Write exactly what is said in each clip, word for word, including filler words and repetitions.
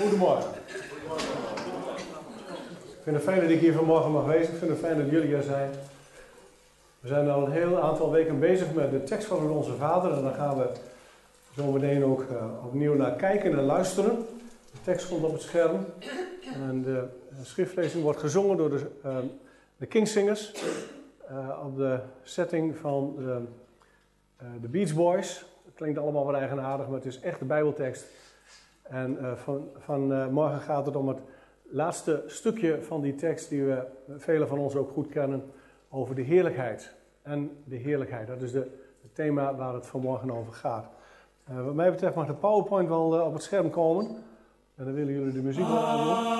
Goedemorgen. Ik vind het fijn dat ik hier vanmorgen mag wezen. Ik vind het fijn dat jullie er zijn. We zijn al een heel aantal weken bezig met de tekst van Onze Vader. En daar gaan we zo meteen ook uh, opnieuw naar kijken en luisteren. De tekst komt op het scherm. En de schriftlezing wordt gezongen door de, uh, de Kingsingers. Uh, op de setting van de, uh, de Beach Boys. Het klinkt allemaal wat eigenaardig, maar het is echt de Bijbeltekst. En uh, van, van uh, morgen gaat het om het laatste stukje van die tekst die we, velen van ons ook goed kennen, over de heerlijkheid. En de heerlijkheid, dat is de, het thema waar het vanmorgen over gaat. Uh, wat mij betreft mag de PowerPoint wel uh, op het scherm komen. En dan willen jullie de muziek wel aandoen.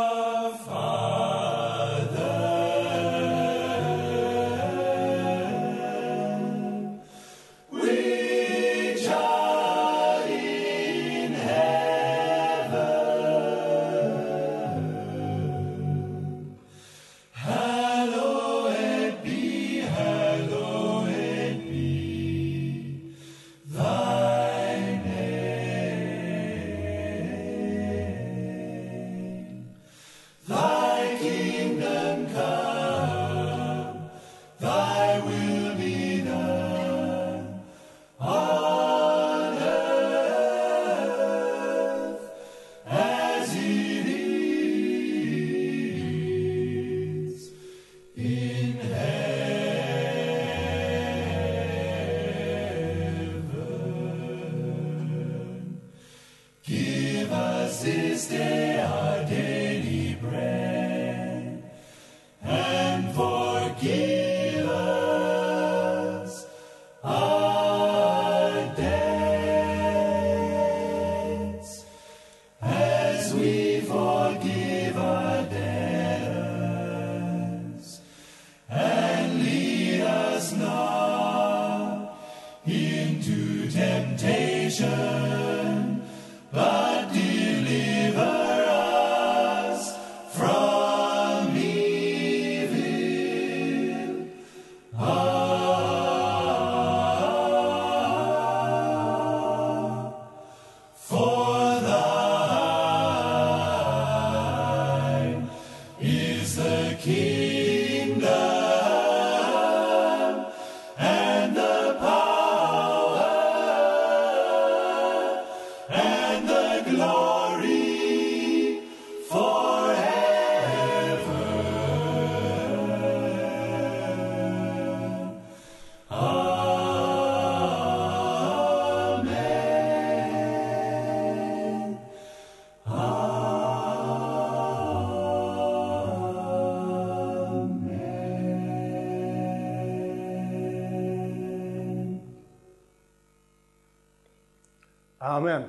Amen.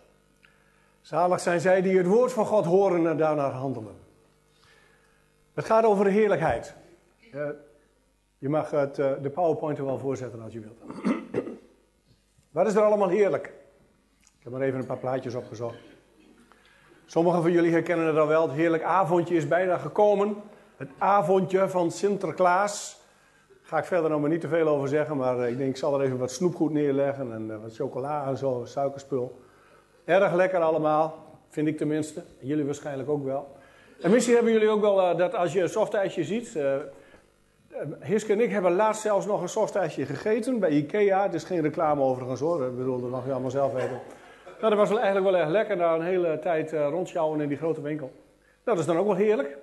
Zalig zijn zij die het woord van God horen en daarnaar handelen. Het gaat over de heerlijkheid. Uh, je mag het, uh, de PowerPoint er wel voorzetten als je wilt. Wat is er allemaal heerlijk? Ik heb maar even een paar plaatjes opgezocht. Sommigen van jullie herkennen het al wel. Het heerlijk avondje is bijna gekomen. Het avondje van Sinterklaas. Daar ga ik verder nog maar niet te veel over zeggen, maar ik denk ik zal er even wat snoepgoed neerleggen en uh, wat chocola en zo, suikerspul. Erg lekker allemaal, vind ik tenminste. En jullie waarschijnlijk ook wel. En misschien hebben jullie ook wel uh, dat als je een softijsje ziet. Uh, Hiske en ik hebben laatst zelfs nog een softijsje gegeten bij Ikea. Het is geen reclame overigens hoor, ik bedoel, dat mag je allemaal zelf weten. Nou, dat was wel eigenlijk wel erg lekker na een hele tijd uh, rondschouwen in die grote winkel. Nou, dat is dan ook wel heerlijk.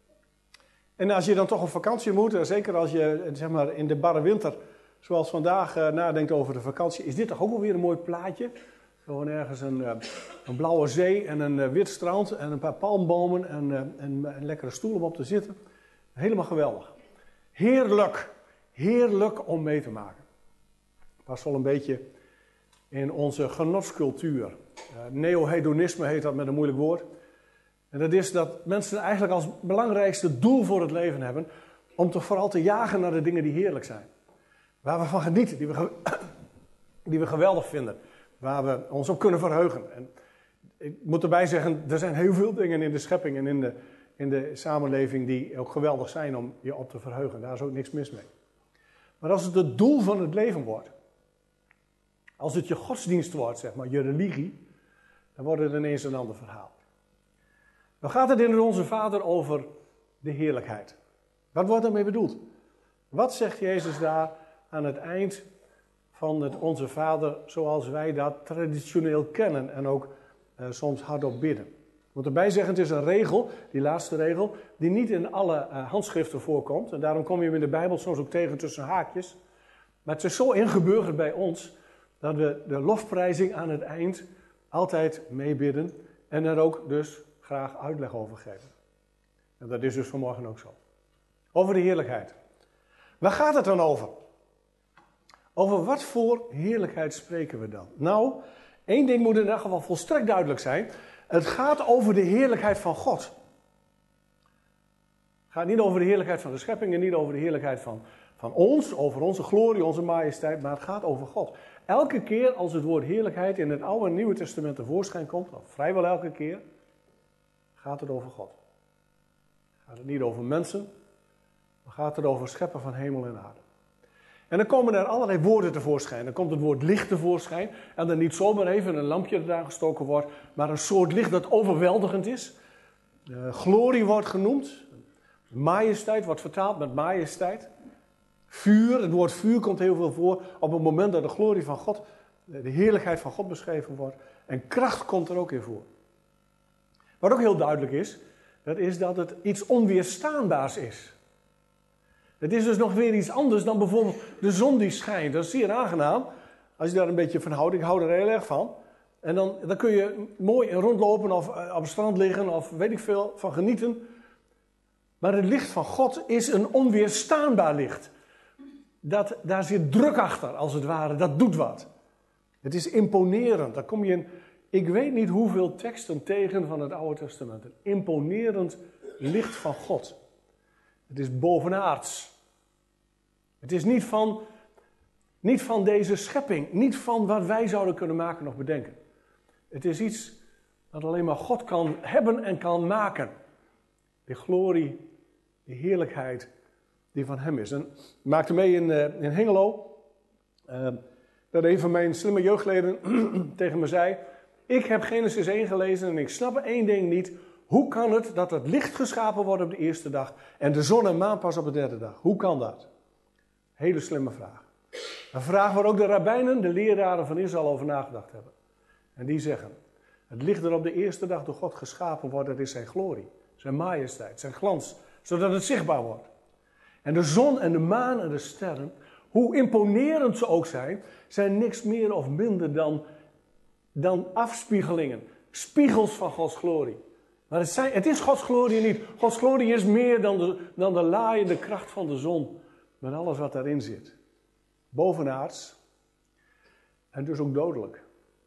En als je dan toch op vakantie moet, zeker als je zeg maar, in de barre winter, zoals vandaag, uh, nadenkt over de vakantie, is dit toch ook wel weer een mooi plaatje? Gewoon ergens een, uh, een blauwe zee en een uh, wit strand en een paar palmbomen en, uh, en een lekkere stoel om op te zitten. Helemaal geweldig. Heerlijk. Heerlijk om mee te maken. Past wel een beetje in onze genotscultuur. Uh, Neo-hedonisme heet dat met een moeilijk woord. En dat is dat mensen eigenlijk als belangrijkste doel voor het leven hebben om toch vooral te jagen naar de dingen die heerlijk zijn. Waar we van genieten, die we, ge- die we geweldig vinden. Waar we ons op kunnen verheugen. En ik moet erbij zeggen, er zijn heel veel dingen in de schepping en in de, in de samenleving die ook geweldig zijn om je op te verheugen. Daar is ook niks mis mee. Maar als het het doel van het leven wordt, als het je godsdienst wordt, zeg maar, je religie, dan wordt het ineens een ander verhaal. Dan gaat het in het Onze Vader over de heerlijkheid. Wat wordt daarmee bedoeld? Wat zegt Jezus daar aan het eind van het Onze Vader zoals wij dat traditioneel kennen en ook uh, soms hardop bidden? Ik moet erbij zeggen, het is een regel, die laatste regel, die niet in alle uh, handschriften voorkomt. En daarom kom je hem in de Bijbel soms ook tegen tussen haakjes. Maar het is zo ingeburgerd bij ons dat we de lofprijzing aan het eind altijd meebidden en er ook dus graag uitleg over geven. En dat is dus vanmorgen ook zo. Over de heerlijkheid. Waar gaat het dan over? Over wat voor heerlijkheid spreken we dan? Nou, één ding moet in ieder geval volstrekt duidelijk zijn. Het gaat over de heerlijkheid van God. Het gaat niet over de heerlijkheid van de schepping en niet over de heerlijkheid van, van ons, over onze glorie, onze majesteit, maar het gaat over God. Elke keer als het woord heerlijkheid in het Oude en Nieuwe Testament tevoorschijn komt, of vrijwel elke keer, gaat het over God. Gaat het niet over mensen, maar gaat het over scheppen van hemel en aarde. En dan komen er allerlei woorden tevoorschijn. Dan komt het woord licht tevoorschijn. En dan niet zomaar even een lampje eraan gestoken wordt, maar een soort licht dat overweldigend is. Uh, glorie wordt genoemd. Majesteit wordt vertaald met majesteit. Vuur, het woord vuur komt heel veel voor op het moment dat de glorie van God, de heerlijkheid van God beschreven wordt. En kracht komt er ook in voor. Wat ook heel duidelijk is, dat is dat het iets onweerstaanbaars is. Het is dus nog weer iets anders dan bijvoorbeeld de zon die schijnt. Dat is zeer aangenaam, als je daar een beetje van houdt. Ik hou er heel erg van. En dan, dan kun je mooi rondlopen of op het strand liggen of weet ik veel van genieten. Maar het licht van God is een onweerstaanbaar licht. Dat, daar zit druk achter, als het ware. Dat doet wat. Het is imponerend. Daar kom je in, ik weet niet hoeveel teksten tegen van het Oude Testament. Een imponerend licht van God. Het is bovenaards. Het is niet van, niet van deze schepping. Niet van wat wij zouden kunnen maken of bedenken. Het is iets dat alleen maar God kan hebben en kan maken. De glorie, de heerlijkheid die van hem is. En ik maakte mee in, uh, in Hengelo. Uh, dat een van mijn slimme jeugdleden tegen me zei. Ik heb Genesis één gelezen en ik snap één ding niet. Hoe kan het dat het licht geschapen wordt op de eerste dag en de zon en maan pas op de derde dag? Hoe kan dat? Hele slimme vraag. Een vraag waar ook de rabbijnen, de leraren van Israël, over nagedacht hebben. En die zeggen, het licht dat op de eerste dag door God geschapen wordt, dat is zijn glorie, zijn majesteit, zijn glans, zodat het zichtbaar wordt. En de zon en de maan en de sterren, hoe imponerend ze ook zijn, zijn niks meer of minder dan, dan afspiegelingen, spiegels van Gods glorie. Maar het, zijn, het is Gods glorie niet. Gods glorie is meer dan de, dan de laaiende kracht van de zon. Met alles wat daarin zit. Bovenaards. En dus ook dodelijk.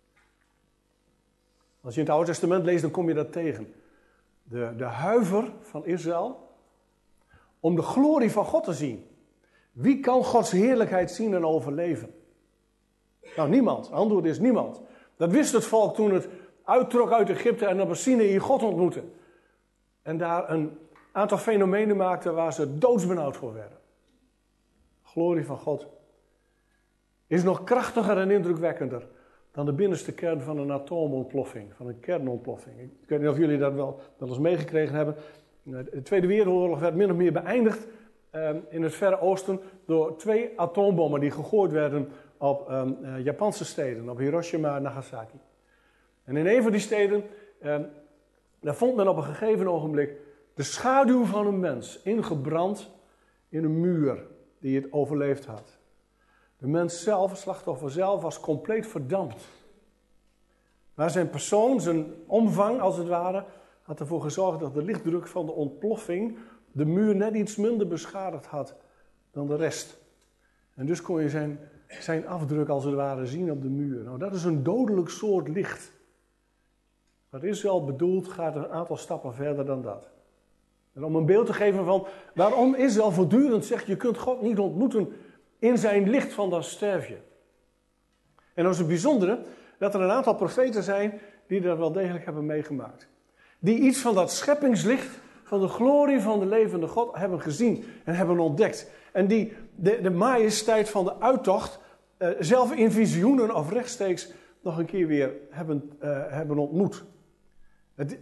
Als je in het Oude Testament leest, dan kom je dat tegen. De, de huiver van Israël. Om de glorie van God te zien. Wie kan Gods heerlijkheid zien en overleven? Nou, niemand. Het antwoord is niemand. Dat wist het volk toen het uittrok uit Egypte en op Sinaï God ontmoette. En daar een aantal fenomenen maakte waar ze doodsbenauwd voor werden. Glorie van God is nog krachtiger en indrukwekkender dan de binnenste kern van een atoomontploffing, van een kernontploffing. Ik weet niet of jullie dat wel, wel eens meegekregen hebben. De Tweede Wereldoorlog werd min of meer beëindigd eh, in het Verre Oosten door twee atoombommen die gegooid werden op eh, Japanse steden, op Hiroshima en Nagasaki. En in een van die steden, eh, daar vond men op een gegeven ogenblik de schaduw van een mens ingebrand in een muur die het overleefd had. De mens zelf, het slachtoffer zelf, was compleet verdampt. Maar zijn persoon, zijn omvang als het ware, had ervoor gezorgd dat de lichtdruk van de ontploffing de muur net iets minder beschadigd had dan de rest. En dus kon je zijn, zijn afdruk als het ware zien op de muur. Nou, dat is een dodelijk soort licht. Wat Israël bedoelt gaat een aantal stappen verder dan dat. En om een beeld te geven van waarom Israël voortdurend zegt, je kunt God niet ontmoeten in zijn licht, van dan sterf je. En dan is het bijzondere dat er een aantal profeten zijn die dat wel degelijk hebben meegemaakt. Die iets van dat scheppingslicht, van de glorie van de levende God hebben gezien en hebben ontdekt. En die de, de majesteit van de uittocht uh, zelf in visioenen of rechtstreeks nog een keer weer hebben, uh, hebben ontmoet. Het,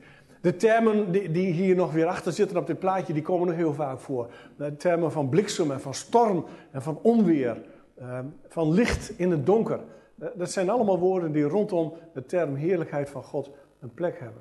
De termen die, die hier nog weer achter zitten op dit plaatje, die komen nog heel vaak voor. De termen van bliksem en van storm en van onweer, uh, van licht in het donker. Uh, dat zijn allemaal woorden die rondom de term heerlijkheid van God een plek hebben.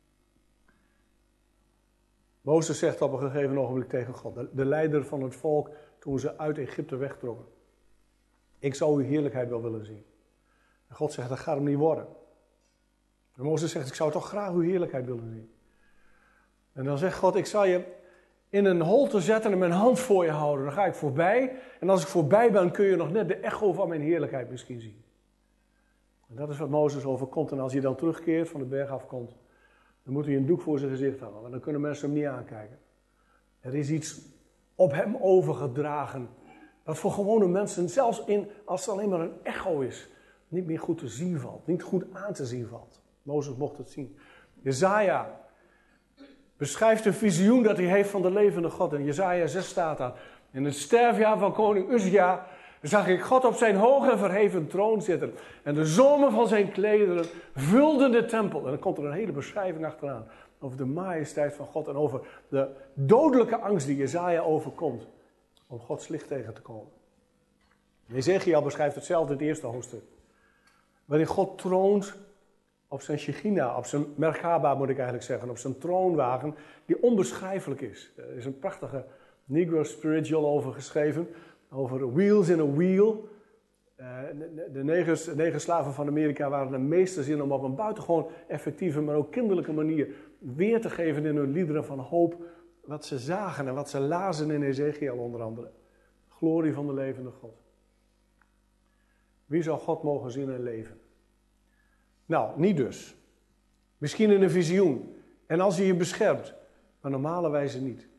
Mozes zegt op een gegeven ogenblik tegen God, de, de leider van het volk toen ze uit Egypte wegtrokken. Ik zou uw heerlijkheid wel willen zien. En God zegt, dat gaat hem niet worden. En Mozes zegt, ik zou toch graag uw heerlijkheid willen zien. En dan zegt God, ik zal je in een holte zetten en mijn hand voor je houden. Dan ga ik voorbij. En als ik voorbij ben, kun je nog net de echo van mijn heerlijkheid misschien zien. En dat is wat Mozes overkomt. En als hij dan terugkeert, van de berg afkomt, dan moet hij een doek voor zijn gezicht houden. Want dan kunnen mensen hem niet aankijken. Er is iets op hem overgedragen. Wat voor gewone mensen, zelfs in, als het alleen maar een echo is, niet meer goed te zien valt. Niet goed aan te zien valt. Mozes mocht het zien. Jesaja beschrijft een visioen dat hij heeft van de levende God. In Jesaja zes staat daar. In het sterfjaar van koning Uzia zag ik God op zijn hoge en verheven troon zitten. En de zomen van zijn klederen vulden de tempel. En dan komt er een hele beschrijving achteraan. Over de majesteit van God en over de dodelijke angst die Jesaja overkomt. Om Gods licht tegen te komen. Ezekiel beschrijft hetzelfde in het eerste hoofdstuk. Waarin God troont op zijn Shechina, op zijn Merkaba moet ik eigenlijk zeggen, op zijn troonwagen, die onbeschrijfelijk is. Er is een prachtige Negro spiritual over geschreven, over wheels in a wheel. Uh, de, de negers, de negerslaven van Amerika waren de meesters in om op een buitengewoon effectieve, maar ook kinderlijke manier weer te geven in hun liederen van hoop, wat ze zagen en wat ze lazen in Ezekiel onder andere. Glorie van de levende God. Wie zou God mogen zien en leven? Nou, niet dus. Misschien in een visioen. En als hij je beschermt. Maar normale wijze niet.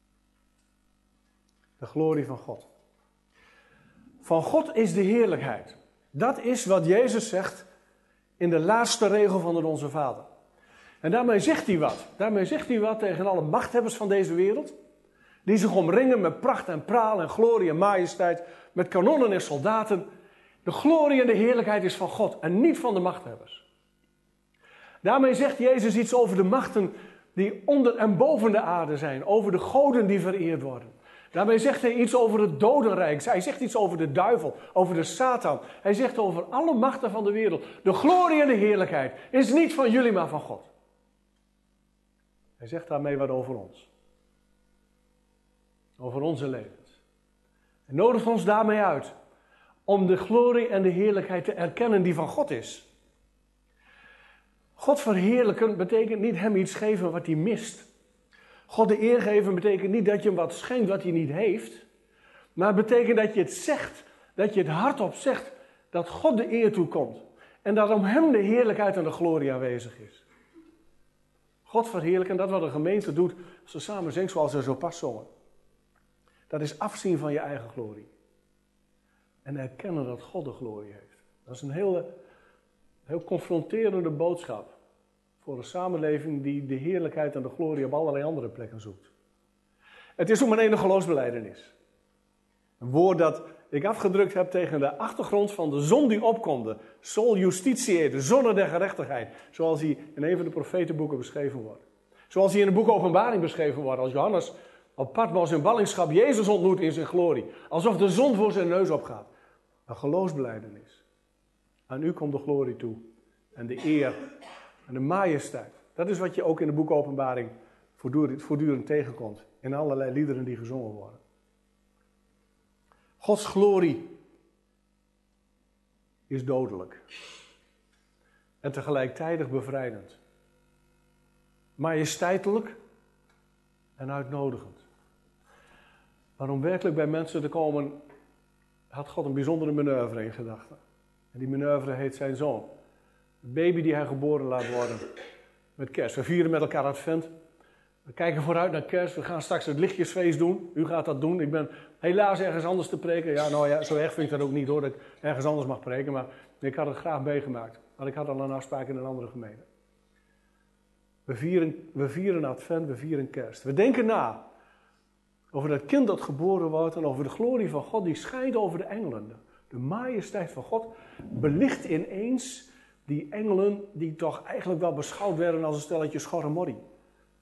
De glorie van God. Van God is de heerlijkheid. Dat is wat Jezus zegt in de laatste regel van de Onze Vader. En daarmee zegt hij wat. Daarmee zegt hij wat tegen alle machthebbers van deze wereld. Die zich omringen met pracht en praal en glorie en majesteit. Met kanonnen en soldaten. De glorie en de heerlijkheid is van God en niet van de machthebbers. Daarmee zegt Jezus iets over de machten die onder en boven de aarde zijn. Over de goden die vereerd worden. Daarmee zegt hij iets over het dodenrijk. Hij zegt iets over de duivel, over de Satan. Hij zegt over alle machten van de wereld. De glorie en de heerlijkheid is niet van jullie, maar van God. Hij zegt daarmee wat over ons. Over onze levens. Hij nodigt ons daarmee uit om de glorie en de heerlijkheid te erkennen die van God is. God verheerlijken betekent niet hem iets geven wat hij mist. God de eer geven betekent niet dat je hem wat schenkt wat hij niet heeft. Maar het betekent dat je het zegt, dat je het hardop zegt, dat God de eer toekomt. En dat om hem de heerlijkheid en de glorie aanwezig is. God verheerlijken, dat wat een gemeente doet als ze samen zingt zoals ze zo pas zongen. Dat is afzien van je eigen glorie. En erkennen dat God de glorie heeft. Dat is een hele, heel confronterende boodschap. Voor een samenleving die de heerlijkheid en de glorie op allerlei andere plekken zoekt. Het is ook maar één geloofsbelijdenis. Een woord dat ik afgedrukt heb tegen de achtergrond van de zon die opkomt. Sol justitiae, de zonne der gerechtigheid. Zoals hij in een van de profetenboeken beschreven wordt. Zoals hij in het boek Openbaring beschreven wordt. Als Johannes op Patmos in ballingschap Jezus ontmoet in zijn glorie. Alsof de zon voor zijn neus opgaat. Een geloofsbelijdenis. Aan u komt de glorie toe. En de eer. En de majesteit. Dat is wat je ook in het boek Openbaring voortdurend, voortdurend tegenkomt. In allerlei liederen die gezongen worden. Gods glorie is dodelijk. En tegelijkertijd bevrijdend. Majesteitelijk en uitnodigend. Maar om werkelijk bij mensen te komen, had God een bijzondere manoeuvre in gedachten. En die manoeuvre heet zijn zoon. De baby die hij geboren laat worden. Met kerst. We vieren met elkaar Advent. We kijken vooruit naar kerst. We gaan straks het lichtjesfeest doen. U gaat dat doen. Ik ben helaas ergens anders te preken. Ja, nou ja, zo erg vind ik dat ook niet hoor. Dat ik ergens anders mag preken. Maar ik had het graag meegemaakt. Want ik had al een afspraak in een andere gemeente. We vieren, we vieren Advent. We vieren kerst. We denken na. Over dat kind dat geboren wordt. En over de glorie van God. Die schijnt over de engelen. De majesteit van God belicht ineens die engelen die toch eigenlijk wel beschouwd werden als een stelletje schorre morrie.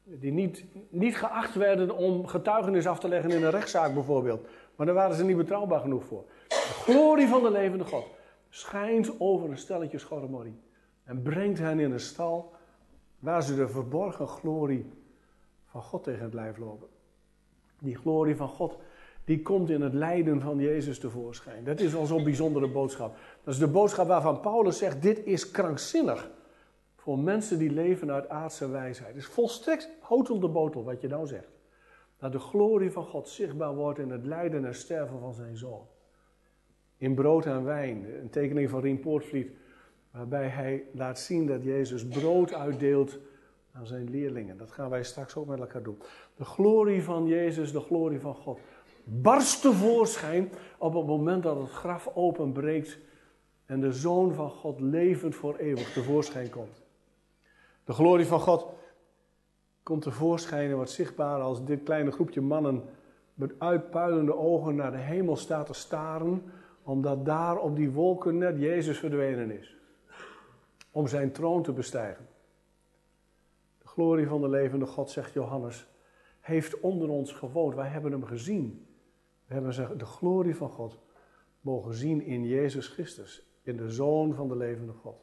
Die niet, niet geacht werden om getuigenis af te leggen in een rechtszaak bijvoorbeeld. Maar daar waren ze niet betrouwbaar genoeg voor. De glorie van de levende God schijnt over een stelletje schorrimorrie. En brengt hen in een stal waar ze de verborgen glorie van God tegen het lijf lopen. Die glorie van God, die komt in het lijden van Jezus tevoorschijn. Dat is al zo'n bijzondere boodschap. Dat is de boodschap waarvan Paulus zegt, dit is krankzinnig. Voor mensen die leven uit aardse wijsheid. Het is volstrekt hout om de botel wat je nou zegt. Dat de glorie van God zichtbaar wordt in het lijden en sterven van zijn zoon. In brood en wijn, een tekening van Rien Poortvliet, waarbij hij laat zien dat Jezus brood uitdeelt aan zijn leerlingen. Dat gaan wij straks ook met elkaar doen. De glorie van Jezus, de glorie van God, barst tevoorschijn op het moment dat het graf openbreekt en de Zoon van God levend voor eeuwig tevoorschijn komt. De glorie van God komt tevoorschijn en wordt zichtbaar als dit kleine groepje mannen met uitpuilende ogen naar de hemel staat te staren, omdat daar op die wolken net Jezus verdwenen is. Om zijn troon te bestijgen. De glorie van de levende God, zegt Johannes, heeft onder ons gewoond. Wij hebben hem gezien. We hebben de glorie van God mogen zien in Jezus Christus. In de Zoon van de levende God.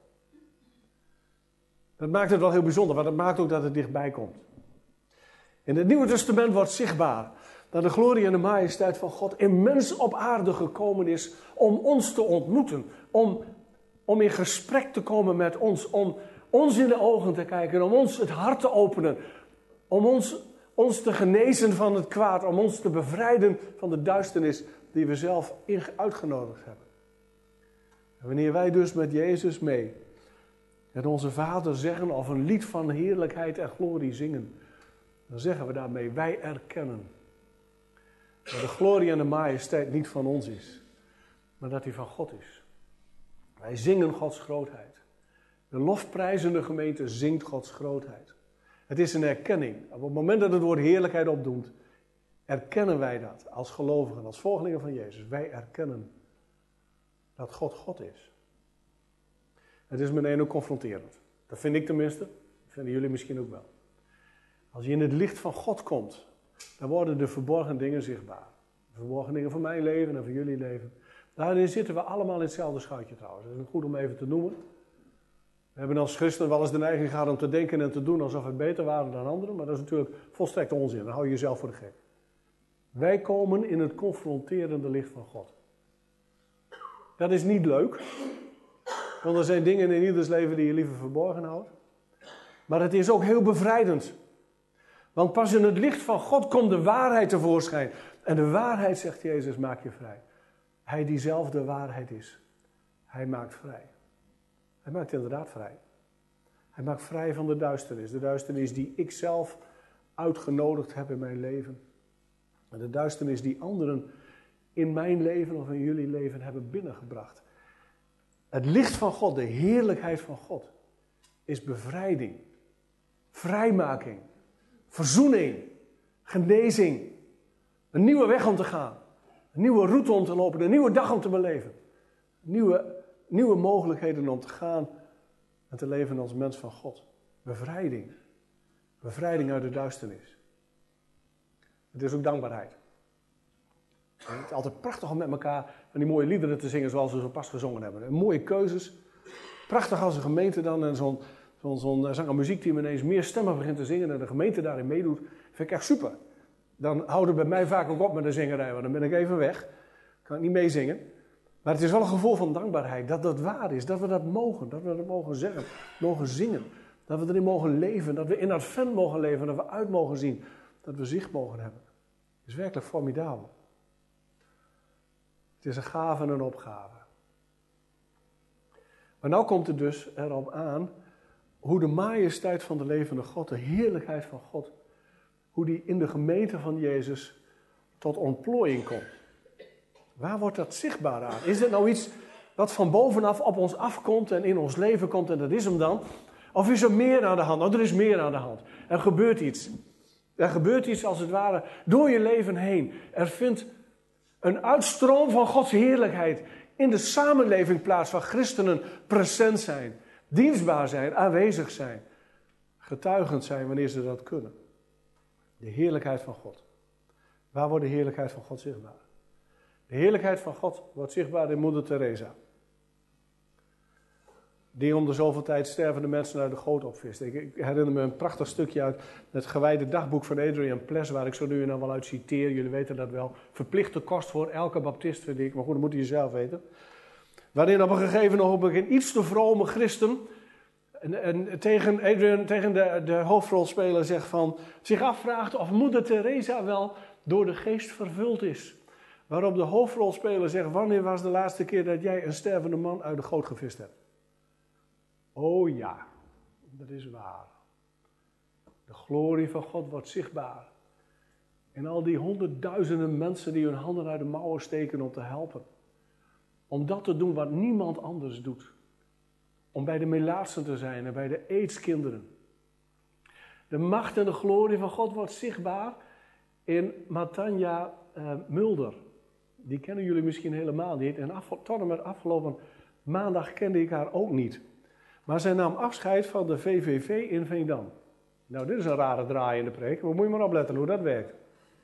Dat maakt het wel heel bijzonder, maar dat maakt ook dat het dichtbij komt. In het Nieuwe Testament wordt zichtbaar dat de glorie en de majesteit van God in mens op aarde gekomen is om ons te ontmoeten. Om, om in gesprek te komen met ons, om ons in de ogen te kijken, om ons het hart te openen. Om ons, ons te genezen van het kwaad, om ons te bevrijden van de duisternis die we zelf uitgenodigd hebben. En wanneer wij dus met Jezus mee het onze Vader zeggen of een lied van heerlijkheid en glorie zingen, dan zeggen we daarmee, wij erkennen dat de glorie en de majesteit niet van ons is, maar dat die van God is. Wij zingen Gods grootheid. De lofprijzende gemeente zingt Gods grootheid. Het is een erkenning. Op het moment dat het woord heerlijkheid opdoemt, erkennen wij dat als gelovigen, als volgelingen van Jezus. Wij erkennen dat God God is. Het is meteen ook confronterend. Dat vind ik tenminste. Dat vinden jullie misschien ook wel. Als je in het licht van God komt, dan worden de verborgen dingen zichtbaar. De verborgen dingen van mijn leven en van jullie leven. Daarin zitten we allemaal in hetzelfde schuitje trouwens. Dat is goed om even te noemen. We hebben als christenen wel eens de neiging gehad om te denken en te doen alsof we beter waren dan anderen. Maar dat is natuurlijk volstrekt onzin. Dan hou je jezelf voor de gek. Wij komen in het confronterende licht van God. Dat is niet leuk. Want er zijn dingen in ieders leven die je liever verborgen houdt. Maar het is ook heel bevrijdend. Want pas in het licht van God komt de waarheid tevoorschijn. En de waarheid, zegt Jezus, maakt je vrij. Hij die zelf de waarheid is. Hij maakt vrij. Hij maakt inderdaad vrij. Hij maakt vrij van de duisternis. De duisternis die ik zelf uitgenodigd heb in mijn leven. En de duisternis die anderen in mijn leven of in jullie leven hebben binnengebracht. Het licht van God, de heerlijkheid van God, is bevrijding, vrijmaking, verzoening, genezing, een nieuwe weg om te gaan, een nieuwe route om te lopen, een nieuwe dag om te beleven, nieuwe, nieuwe mogelijkheden om te gaan en te leven als mens van God. Bevrijding, bevrijding uit de duisternis. Het is ook dankbaarheid. Het is altijd prachtig om met elkaar van die mooie liederen te zingen zoals we zo pas gezongen hebben. Mooie keuzes. Prachtig als een gemeente dan en zo'n, zo'n, zo'n zang- en muziekteam ineens meer stemmen begint te zingen en de gemeente daarin meedoet. Vind ik echt super. Dan houdt het bij mij vaak ook op met de zingerij, want dan ben ik even weg. Kan ik niet meezingen. Maar het is wel een gevoel van dankbaarheid dat dat waar is. Dat we dat mogen. Dat we dat mogen zeggen. Mogen zingen. Dat we erin mogen leven. Dat we in Advent mogen leven. Dat we uit mogen zien. Dat we zicht mogen hebben. Het is werkelijk formidabel. Het is een gave en een opgave. Maar nou komt het dus erop aan hoe de majesteit van de levende God, de heerlijkheid van God, hoe die in de gemeente van Jezus tot ontplooiing komt. Waar wordt dat zichtbaar aan? Is het nou iets wat van bovenaf op ons afkomt en in ons leven komt en dat is hem dan? Of is er meer aan de hand? Nou, er is meer aan de hand. Er gebeurt iets. Er gebeurt iets als het ware door je leven heen. Er vindt een uitstroom van Gods heerlijkheid in de samenleving plaats waar christenen present zijn, dienstbaar zijn, aanwezig zijn, getuigend zijn wanneer ze dat kunnen. De heerlijkheid van God. Waar wordt de heerlijkheid van God zichtbaar? De heerlijkheid van God wordt zichtbaar in Moeder Teresa. Die om de zoveel tijd stervende mensen uit de goot opvist. Ik, ik herinner me een prachtig stukje uit het gewijde dagboek van Adrian Pless, waar ik zo nu en dan wel uit citeer. Jullie weten dat wel. Verplichte kost voor elke baptist, vind ik. Maar goed, dat moet je zelf weten. Waarin op een gegeven ogenblik een iets te vrome christen en, en tegen, Adrian, tegen de, de hoofdrolspeler zegt van, zich afvraagt of Moeder Teresa wel door de geest vervuld is. Waarop de hoofdrolspeler zegt, wanneer was de laatste keer dat jij een stervende man uit de goot gevist hebt? Oh ja, dat is waar. De glorie van God wordt zichtbaar. En al die honderdduizenden mensen die hun handen uit de mouwen steken om te helpen. Om dat te doen wat niemand anders doet. Om bij de melaatsen te zijn en bij de aidskinderen. De macht en de glorie van God wordt zichtbaar in Matanja uh, Mulder. Die kennen jullie misschien helemaal niet. En af, tot en met afgelopen maandag kende ik haar ook niet. Maar zij nam afscheid van de V V V in Veendam. Nou, dit is een rare draai in de preek. Maar moet je maar opletten hoe dat werkt.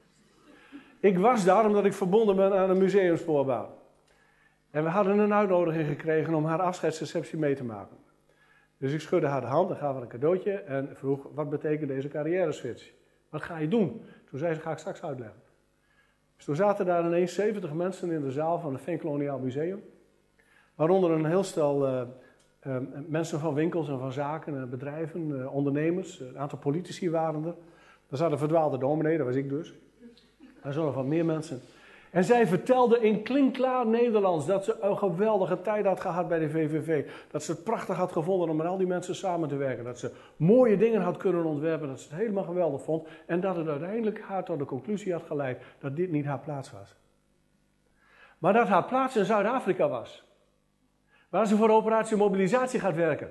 Ik was daar omdat ik verbonden ben aan een museumspoorbaan. En we hadden een uitnodiging gekregen om haar afscheidsreceptie mee te maken. Dus ik schudde haar de hand en gaf haar een cadeautje en vroeg, wat betekent deze carrière-switch? Wat ga je doen? Toen zei ze, ga ik straks uitleggen. Dus toen zaten daar ineens zeventig mensen in de zaal van het Veenkoloniaal Museum. Waaronder een heel stel uh, uh, mensen van winkels en van zaken, uh, bedrijven, uh, ondernemers. Een aantal politici waren er. Daar zat een verdwaalde dominee, dat was ik dus. Er zijn nog wat meer mensen. En zij vertelde in klinkklaar Nederlands dat ze een geweldige tijd had gehad bij de V V V. Dat ze het prachtig had gevonden om met al die mensen samen te werken. Dat ze mooie dingen had kunnen ontwerpen, dat ze het helemaal geweldig vond. En dat het uiteindelijk haar tot de conclusie had geleid dat dit niet haar plaats was. Maar dat haar plaats in Zuid-Afrika was. Waar ze voor operatie mobilisatie gaat werken.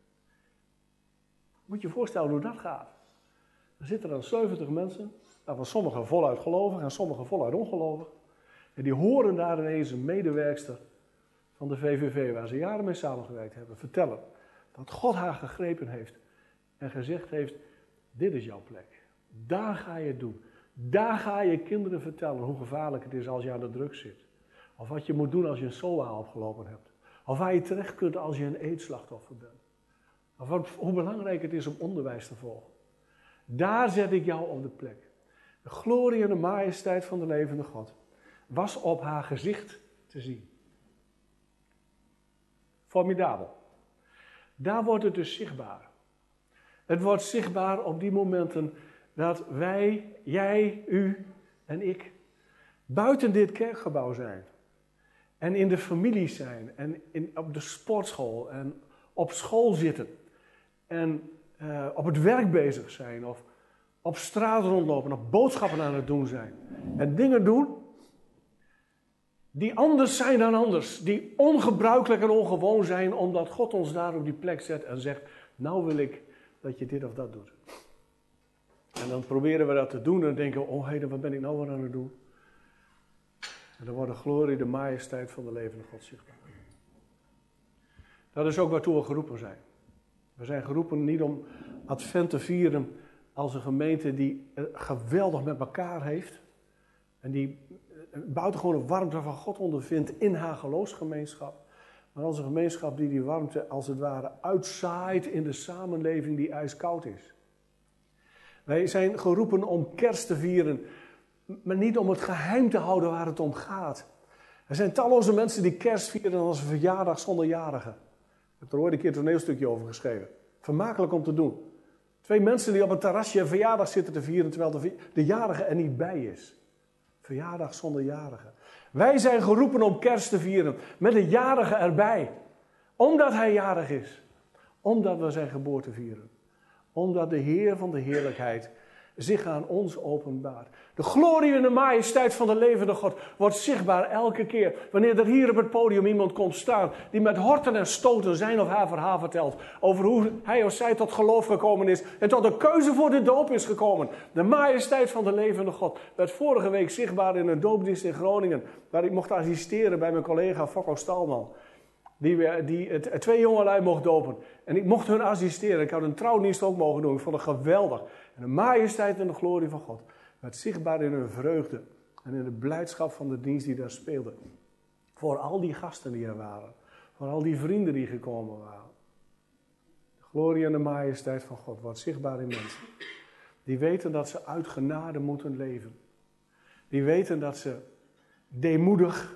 Moet je je voorstellen hoe dat gaat. Er zitten dan zeventig mensen, waarvan sommigen voluit gelovig en sommigen voluit ongelovig. En die horen daar ineens een medewerkster van de V V V, waar ze jaren mee samengewerkt hebben, vertellen dat God haar gegrepen heeft en gezegd heeft, dit is jouw plek. Daar ga je het doen. Daar ga je kinderen vertellen hoe gevaarlijk het is als je aan de drugs zit. Of wat je moet doen als je een S O A opgelopen hebt. Of waar je terecht kunt als je een aidsslachtoffer bent. Of wat, hoe belangrijk het is om onderwijs te volgen. Daar zet ik jou op de plek. De glorie en de majesteit van de levende God was op haar gezicht te zien. Formidabel. Daar wordt het dus zichtbaar. Het wordt zichtbaar op die momenten dat wij, jij, u en ik buiten dit kerkgebouw zijn. En in de families zijn. En in, op de sportschool. En op school zitten. En uh, op het werk bezig zijn. Of op straat rondlopen. Of boodschappen aan het doen zijn. En dingen doen die anders zijn dan anders. Die ongebruikelijk en ongewoon zijn. Omdat God ons daar op die plek zet en zegt, nou wil ik dat je dit of dat doet. En dan proberen we dat te doen en denken we, oh hé, wat ben ik nou weer aan het doen? En dan wordt de glorie, de majesteit van de levende God zichtbaar. Dat is ook waartoe we geroepen zijn. We zijn geroepen niet om Advent te vieren als een gemeente die geweldig met elkaar heeft. En die buitengewone warmte van God ondervindt in haar geloofsgemeenschap. Maar als een gemeenschap die die warmte als het ware uitzaait in de samenleving die ijskoud is. Wij zijn geroepen om kerst te vieren, maar niet om het geheim te houden waar het om gaat. Er zijn talloze mensen die kerst vieren als een verjaardag zonder jarigen. Ik heb er ooit een keer een toneelstukje over geschreven. Vermakelijk om te doen. Twee mensen die op een terrasje een verjaardag zitten te vieren terwijl de, de jarige er niet bij is. Verjaardag zonder jarigen. Wij zijn geroepen om kerst te vieren met een jarige erbij. Omdat hij jarig is. Omdat we zijn geboorte vieren. Omdat de Heer van de heerlijkheid zich aan ons openbaart. De glorie en de majesteit van de levende God wordt zichtbaar elke keer. Wanneer er hier op het podium iemand komt staan die met horten en stoten zijn of haar verhaal vertelt. Over hoe hij of zij tot geloof gekomen is en tot een keuze voor de doop is gekomen. De majesteit van de levende God werd vorige week zichtbaar in een doopdienst in Groningen. Waar ik mocht assisteren bij mijn collega Fokko Stalman. Die, we, die het, het twee jongelui mocht dopen. En ik mocht hun assisteren. Ik had een trouwdienst ook mogen doen. Ik vond het geweldig. En de majesteit en de glorie van God werd zichtbaar in hun vreugde. En in de blijdschap van de dienst die daar speelde. Voor al die gasten die er waren. Voor al die vrienden die gekomen waren. De glorie en de majesteit van God wordt zichtbaar in mensen. Die weten dat ze uit genade moeten leven. Die weten dat ze deemoedig,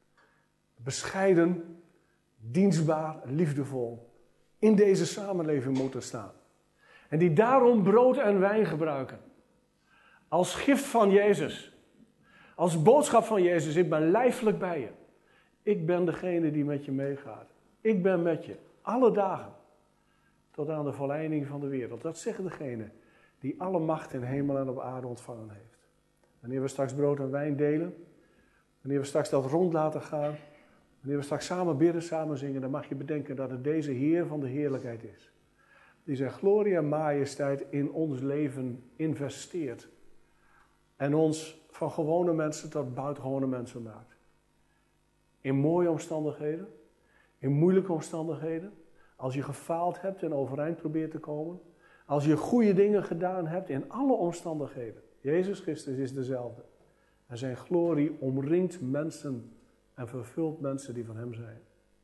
bescheiden, dienstbaar, liefdevol in deze samenleving moeten staan. En die daarom brood en wijn gebruiken. Als gift van Jezus. Als boodschap van Jezus, ik ben lijfelijk bij je. Ik ben degene die met je meegaat. Ik ben met je, alle dagen. Tot aan de volleinding van de wereld. Dat zegt degene die alle macht in hemel en op aarde ontvangen heeft. Wanneer we straks brood en wijn delen. Wanneer we straks dat rond laten gaan. Wanneer we straks samen bidden, samen zingen. Dan mag je bedenken dat het deze Heer van de heerlijkheid is. Die zijn glorie en majesteit in ons leven investeert. En ons van gewone mensen tot buitengewone mensen maakt. In mooie omstandigheden. In moeilijke omstandigheden. Als je gefaald hebt en overeind probeert te komen. Als je goede dingen gedaan hebt in alle omstandigheden. Jezus Christus is dezelfde. En zijn glorie omringt mensen en vervult mensen die van hem zijn.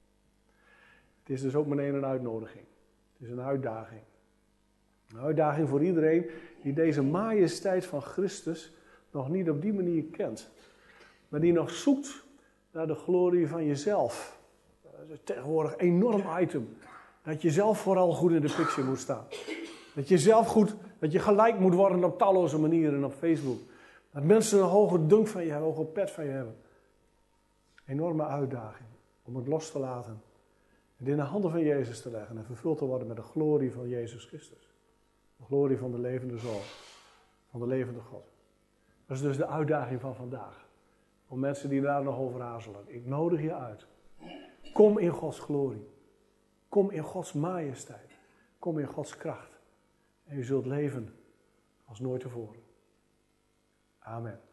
Het is dus ook meteen een uitnodiging. Het is een uitdaging. Een uitdaging voor iedereen die deze majesteit van Christus nog niet op die manier kent. Maar die nog zoekt naar de glorie van jezelf. Dat is tegenwoordig een enorm item. Dat je zelf vooral goed in de picture moet staan. Dat je zelf goed, dat je gelijk moet worden op talloze manieren op Facebook. Dat mensen een hoge dunk van je hebben, een hoge pet van je hebben. Enorme uitdaging om het los te laten. En in de handen van Jezus te leggen en vervuld te worden met de glorie van Jezus Christus. De glorie van de levende Zoon. Van de levende God. Dat is dus de uitdaging van vandaag. Om mensen die daar nog over aarzelen. Ik nodig je uit. Kom in Gods glorie. Kom in Gods majesteit. Kom in Gods kracht. En je zult leven als nooit tevoren. Amen.